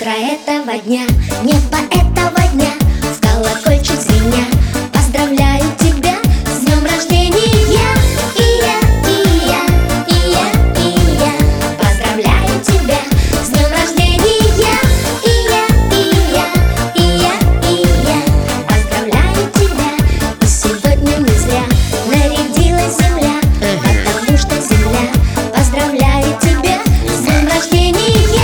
Утро этого дня, небо этого дня, в колокольчик звеня, поздравляю тебя с днем рождения. И я, и я, и я, и я поздравляю тебя с днем рождения. И я, и я, и я, и я поздравляю тебя. И сегодня не зря нарядилась земля, потому что земля поздравляет тебя с днем рождения.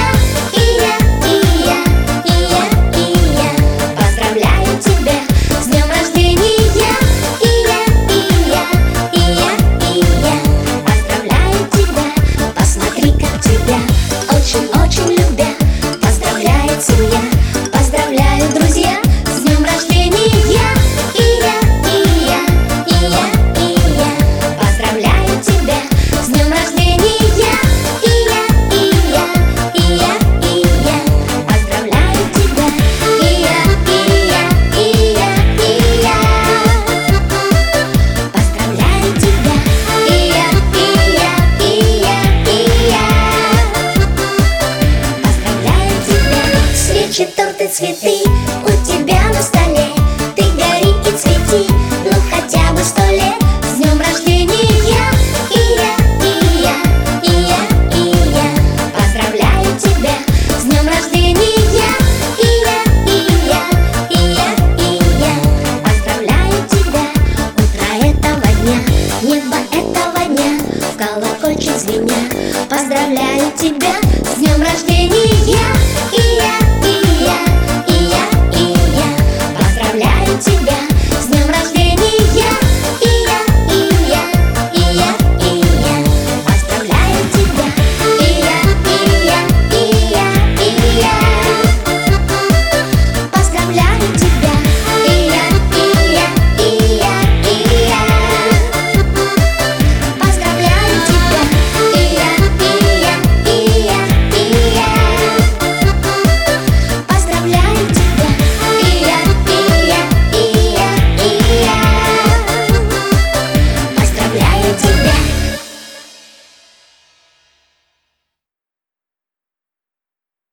Очень любя, поздравляет семья, поздравляю друзья с днем рождения. И я, и я, и я, и я поздравляю тебя с днем рождения. И я, и я, и я, и я поздравляю тебя. И я, и я, и я, и я поздравляю тебя. И я, и я, и я, и я свечи, торты, цветы.